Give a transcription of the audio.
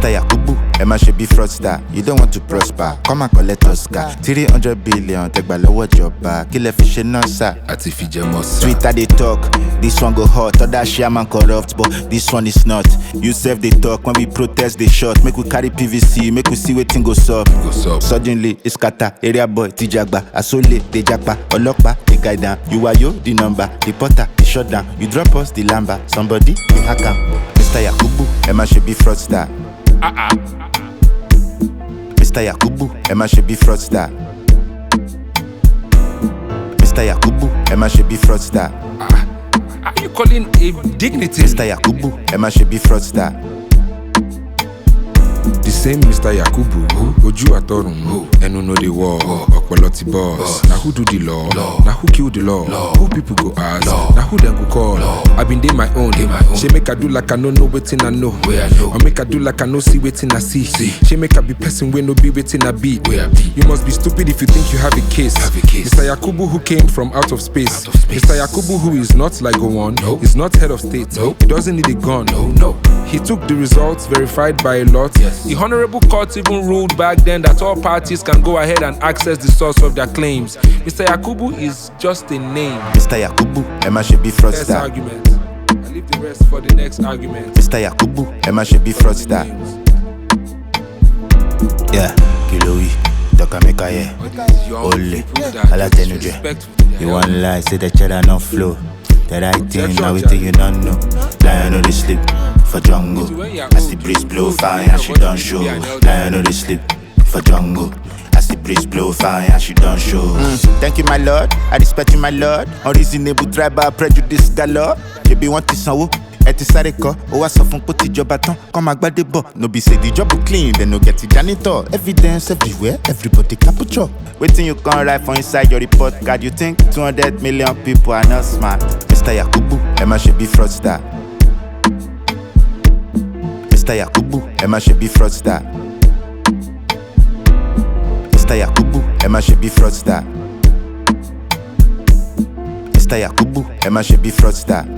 Mr. Yakubu, Emma should be fraudster. You don't want to prosper, come and collect Oscar. 300 billion, take by lower job back. Kill a fish and sir. Twitter they talk, this one go hot. Other shaman corrupt, but this one is not. You serve they talk, when we protest they shot. Make we carry PVC, make we see where thing goes up. Suddenly, it's kata, area boy, Tijagba, Asole, the Jakpa, Olokpa, the guy down. You are yo, the number, the potter, the shutdown. You drop us, the lamba, somebody, the hacker. Mr. Yakubu, Emma should be fraudster. Mr. Yakubu, Emma should be fraudster. Mr. Yakubu, Emma should be fraudster. Are you calling a dignity? Mr. Yakubu, Emma should be fraudster. The same Mr. Yakubu, Oju Atorun, Enu know the war, Okpolo boss. Now who do the law? Now who kill the law? Who people go ask? Now who them go call? I been day my own. She make I do like I know waiting I know. Or make I do like I know see waiting I see. She make I be person when no be waiting I be. You must be stupid if you think you have a case. Mr. Yakubu who came from out of space. Mr. Yakubu who is not like Gowon, is not head of state. He doesn't need a gun. He took the results verified by a lot. The Honorable Court even ruled back then that all parties can go ahead and access the source of their claims. Mr. Yakubu is just a name. Mr. Yakubu, Emma should be fraudster. Next argument. I leave the rest for the next argument. Mr. Yakubu, Emma should be fraudster. Yeah, Kilowi, Dokamekaye, Ole, Alatenuje. You want lie, say the cheddar no flow. The right thing, now we think you don't know. Lion on the sleep for jungle. As the breeze blow fire, and she don't show. Lion on the sleep for jungle. As the breeze blow fire, and she don't show. Thank you, my lord. I respect you, my lord. Unreasonable tribal prejudice galore. You be want to sanwo. Eti sare ko, o wa sọ fún pé ti jọba tán, kọ́ máa gbádé bọ̀. No be say the job will clean, then no get the janitor. Evidence everywhere, everybody capture. Waiting you can write for inside your report card. You think 200 million people are not smart? Mr. Yakubu, Emma should be fraudster. Mr. Yakubu, Emma should be fraudster. Mr. Yakubu, Emma should be fraudster. Mr. Yakubu, Emma should be fraudster.